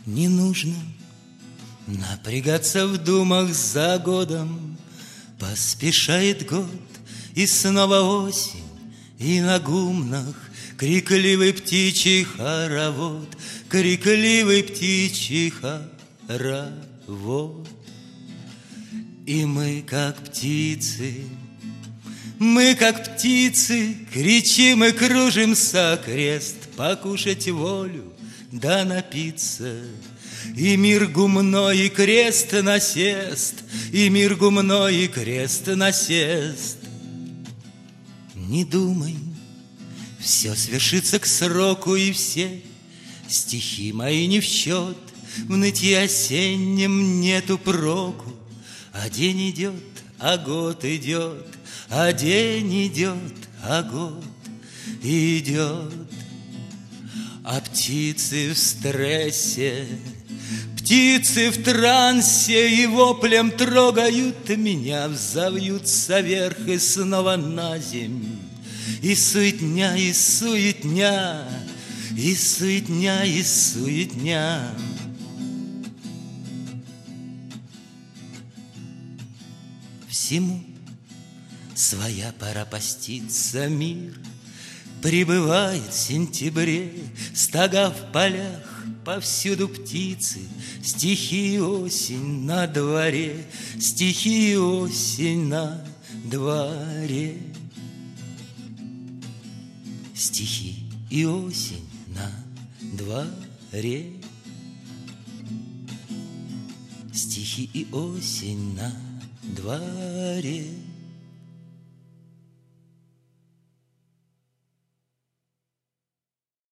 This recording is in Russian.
Не нужно напрягаться в думах за годом. Поспешает год, и снова осень, и на гумнах крикливый птичий хоровод, крикливый птичий хоровод. И мы, как птицы, кричим и кружимся крест, покушать волю да напиться. И мир гумной, и крест насест, и мир гумной, и крест насест. Не думай, все свершится к сроку, и все стихи мои не в счет. В нытье осеннем нету проку. А день идет, а год идет, а день идет, а год идет. А птицы в стрессе, птицы в трансе и воплем трогают меня, взовьются вверх и снова на земь. И суетня, и суетня, и суетня, и суетня. Всему своя пора поститься, мир прибывает в сентябре. Стога в полях, повсюду птицы, стихи осень на дворе, стихи осень на дворе. Стихи и осень на дворе, стихи и осень на дворе.